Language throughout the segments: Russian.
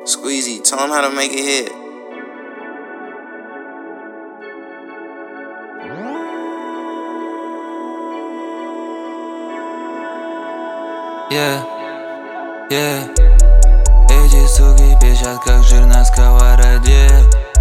Squeezy, tell him how to make it hit. Эти суки пищат, как жир на сковороде.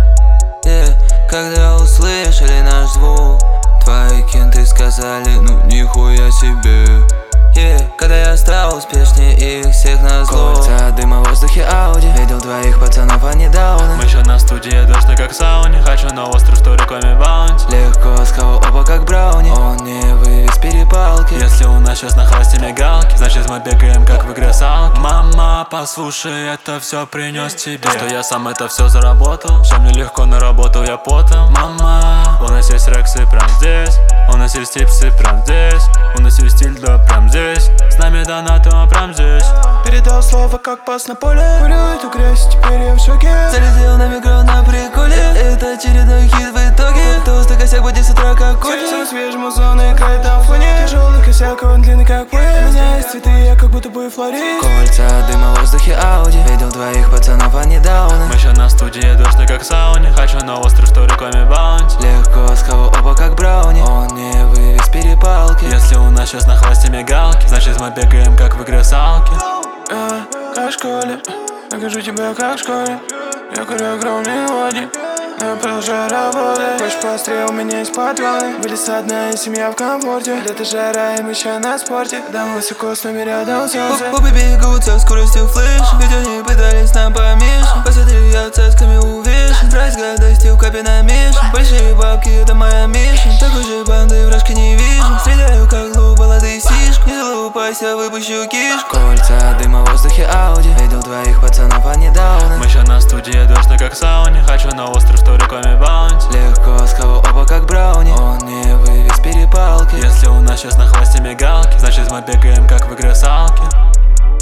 Когда услышали наш звук, твои кенты сказали, ну нихуя себе. Когда я стал успешнее их всех назло. Кольца дыма в воздухе Ауди. Видел двоих пацанов, они дауны. Мы еще на студии, дождь как сауне. Хочу на остров, что реками баунти. Легко с кого оба как брауни. Он не вывез перепалки. Если у нас сейчас на хвосте мигалки, значит мы бегаем как в игре салки. Мама, послушай, это все принес тебе. Что я сам это все заработал. Что мне легко наработал, я потом. Мама, у нас есть рексы прям здесь. У нас есть типсы прям здесь. У нас есть стиль, да, прям здесь. С нами донатом прям здесь. Передал слово, как пас на поле. Курю эту грязь, теперь я в шоке. Залетел на микро на приколе. Это очередной хит в итоге. Толстый косяк будет с утра как кофе. Все свежим озон играет на фоне. Тяжелый косяк, он длинный как поезд. У меня есть цветы, я как будто бы флорист. Кольца дыма в воздухе Ауди. Видел двоих пацанов, они дауны. Мы еще на студии, дождь как сауне. Хочу на остров, что реками баунти. Легко с кого оба как брауни. Он не вывез перепалки. Если у нас сейчас на хвосте мигалки, значит мы бегаем как в игре салки. Как в школе, накажу тебя как в школе. Я курю огромные води, но я продолжаю работать. Хочешь поострее, у меня есть патроны. Были одна и семья в комфорте. Лето жара, и мы еще на спорте. Дам высоко, с нами рядом солнце. Пупы бегут со скоростью флеш. Ведь они пытались нам помешать. Посмотри, я цацками увешан. Прайс гадости в капе намешан. Большие бабки, это моя миша. Такой же банды вражки не вижу. Стреляю как глупо, лады сишку. Не залупайся, выпущу кишку. Кольца дыма в воздухе Ауди. Видел двоих пацанов, они дауны. Мы еще на студии, дождь как сауне. Хочу на остров, что реками баунти. Легко с кого оба как брауни. Он не вывез перепалки. Если у нас сейчас на хвосте мигалки, значит мы бегаем как в игре салки.